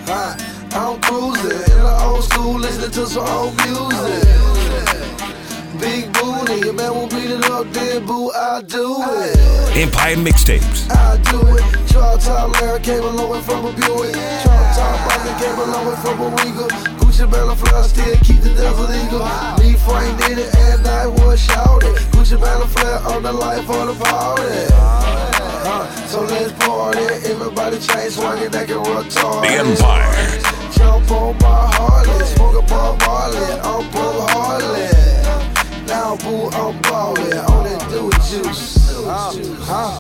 I'm cruising in the old school, listening to some old music. Big booty, man will beat it up, then boo, I do it. Empire Mixtapes. I do it. Drop top Larry came along with from a Buick. Drop top Rocket came along with from a Regal. Gucci Bella Fly still keep the Desert Eagle. Me Frank did it and I was shouted. Gucci Bella Fly on the life of the party. So let's party. Everybody chain swinging, they can retard. The Empire. Jump on my Harley, smoke a Bob Marley, I'm Bob Harley. Now boo, I'm ballin', all they do is juice.